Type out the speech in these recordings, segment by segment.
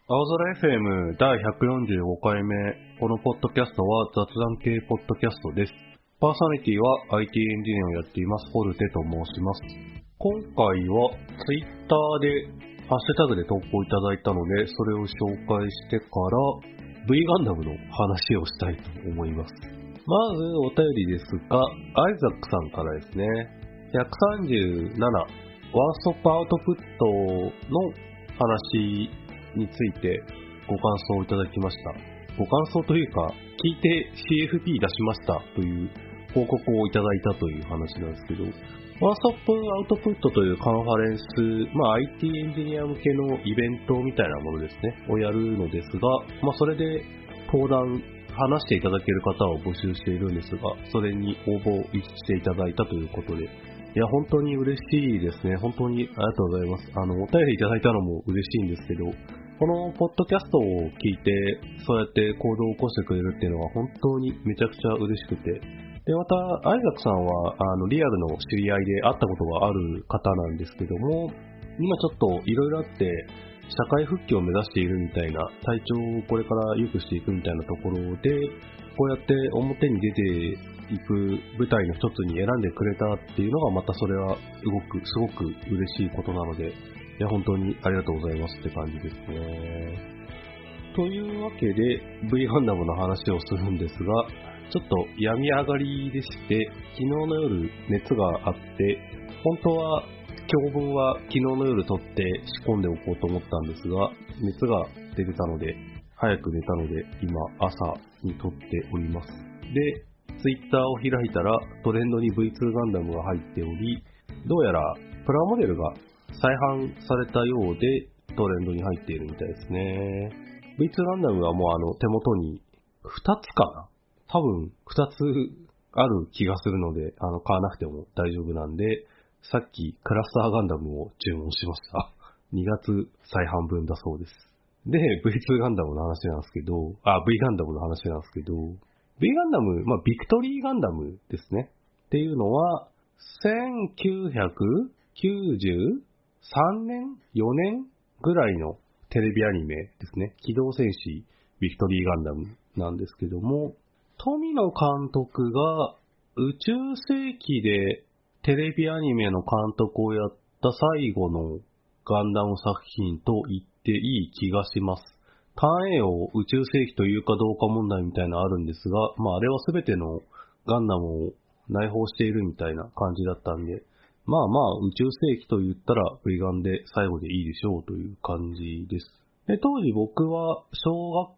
青空 FM 第145回目。このポッドキャストは雑談系ポッドキャストです。パーソナリティは IT エンジニアをやっています、フォルテと申します。今回は Twitter でハッシュタグで投稿いただいたので、それを紹介してから V ガンダムの話をしたいと思います。まずお便りですが、アイザックさんからですね、137ワーストパアウトプットの話についてご感想をいただきました。ご感想というか、聞いて CFP 出しましたという報告をいただいたという話なんですけど、ワーストアウトプットというカンファレンス、IT エンジニア向けのイベントみたいなものですね、をやるのですが、それで登壇、話していただける方を募集しているんですが、それに応募していただいたということで、いや、本当に嬉しいですね。本当にありがとうございます。お便りいただいたのも嬉しいんですけど、このポッドキャストを聞いて、そうやって行動を起こしてくれるっていうのは本当にめちゃくちゃ嬉しくて。で、また、アイザックさんは、リアルの知り合いで会ったことがある方なんですけども、今ちょっといろいろあって、社会復帰を目指しているみたいな、体調をこれから良くしていくみたいなところで、こうやって表に出ていく舞台の一つに選んでくれたっていうのが、またそれはすごく嬉しいことなので、いや、本当にありがとうございますって感じですね。というわけで、V ガンダムの話をするんですが、ちょっと病み上がりでして、昨日の夜熱があって、本当は今日分は昨日の夜撮って仕込んでおこうと思ったんですが、熱が出てたので、早く寝たので、今朝に撮っております。で、Twitter を開いたらトレンドに V2 ガンダムが入っており、どうやらプラモデルが再販されたようでトレンドに入っているみたいですね。V2 ガンダムはもう手元に2つかな、多分2つある気がするので、買わなくても大丈夫なんで、さっきクラスターガンダムを注文しました。2月再販分だそうです。で、V2 ガンダムの話なんですけど、V ガンダムの話なんですけど、V ガンダム、ビクトリーガンダムですね。っていうのは、1993年 ?4 年ぐらいのテレビアニメですね。機動戦士ビクトリーガンダムなんですけども、富野監督が宇宙世紀でテレビアニメの監督をやった最後のガンダム作品と言っていい気がします。単影を宇宙世紀というかどうか問題みたいなのあるんですが、あれは全てのガンダムを内包しているみたいな感じだったんで、宇宙世紀と言ったら V ガンで最後でいいでしょうという感じです。で、当時僕は小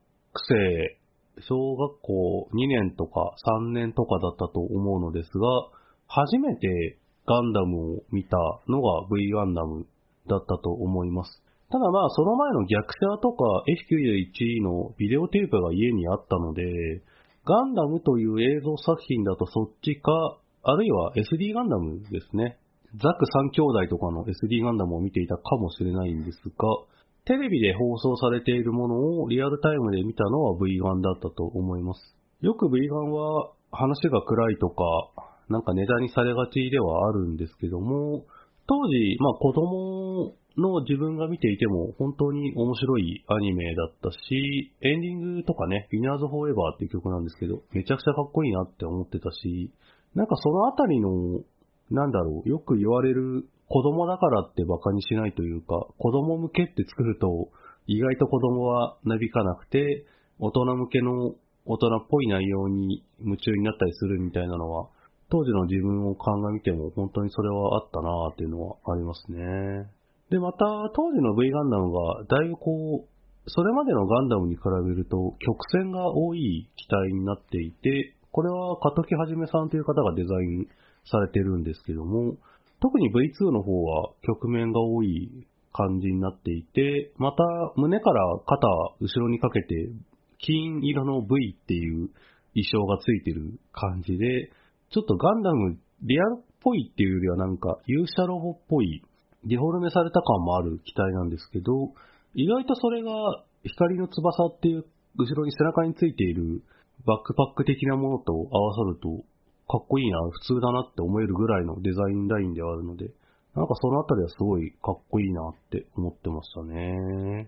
学校2年とか3年とかだったと思うのですが、初めてガンダムを見たのが V ガンダムだったと思います。ただその前の逆者とか F91 のビデオテープが家にあったので、ガンダムという映像作品だとそっちか、あるいは SD ガンダムですね。ザク3兄弟とかの SD ガンダムを見ていたかもしれないんですが、テレビで放送されているものをリアルタイムで見たのは V ガンだったと思います。よく V ガンは話が暗いとか、ネタにされがちではあるんですけども、当時、子供の自分が見ていても本当に面白いアニメだったし、エンディングとかね、Winners Forever っていう曲なんですけど、めちゃくちゃかっこいいなって思ってたし、そのあたりの、よく言われる子供だからってバカにしないというか、子供向けって作ると意外と子供はなびかなくて、大人向けの大人っぽい内容に夢中になったりするみたいなのは、当時の自分を鑑みても本当にそれはあったなーっていうのはありますね。で、また当時の V ガンダムがだいぶそれまでのガンダムに比べると曲線が多い機体になっていて、これは加藤木はじめさんという方がデザインされてるんですけども、特に V2 の方は曲面が多い感じになっていて、また胸から肩後ろにかけて金色の V っていう衣装がついてる感じで、ちょっとガンダムリアルっぽいっていうよりは勇者ロボっぽいデフォルメされた感もある機体なんですけど、意外とそれが光の翼っていう後ろに背中についているバックパック的なものと合わさるとかっこいいな、普通だなって思えるぐらいのデザインラインではあるので、そのあたりはすごいかっこいいなって思ってましたね。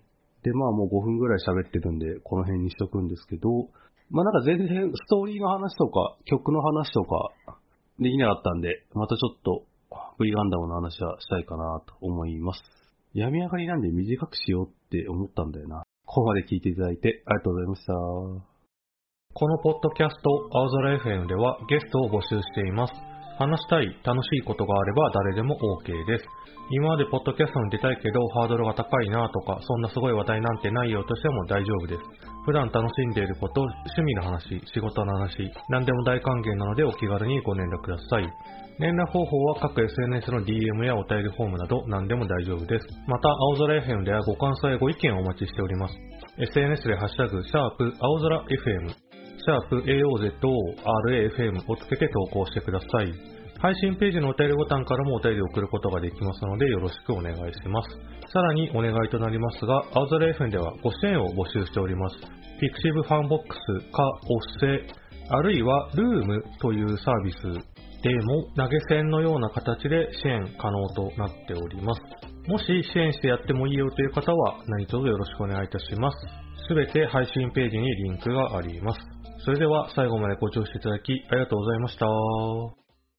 で、まあもう5分ぐらい喋ってるんで、この辺にしとくんですけど、まあなんか全然ストーリーの話とか、曲の話とか、できなかったんで、またちょっと V ガンダムの話はしたいかなと思います。病み上がりなんで短くしようって思ったんだよな。ここまで聞いていただいてありがとうございました。 このポッドキャスト、青空 FM ではゲストを募集しています。話したい、楽しいことがあれば誰でも OK です。今までポッドキャストに出たいけどハードルが高いなとか、そんなすごい話題なんてないよとしても大丈夫です。普段楽しんでいること、趣味の話、仕事の話、何でも大歓迎なのでお気軽にご連絡ください。連絡方法は各 SNS の DM やお便りフォームなど何でも大丈夫です。また、青空 FM ではご感想やご意見をお待ちしております。SNS でハッシュタグ、青空 FM、#AOZORAFM をつけて投稿してください。配信ページのお便りボタンからもお便りを送ることができますのでよろしくお願いします。さらにお願いとなりますが、青空 FM ではご支援を募集しております。Pixiv ファンボックスかおっせ、あるいはルームというサービスでも投げ銭のような形で支援可能となっております。もし支援してやってもいいよという方は何卒よろしくお願いいたします。すべて配信ページにリンクがあります。それでは最後までご聴取いただきありがとうございました。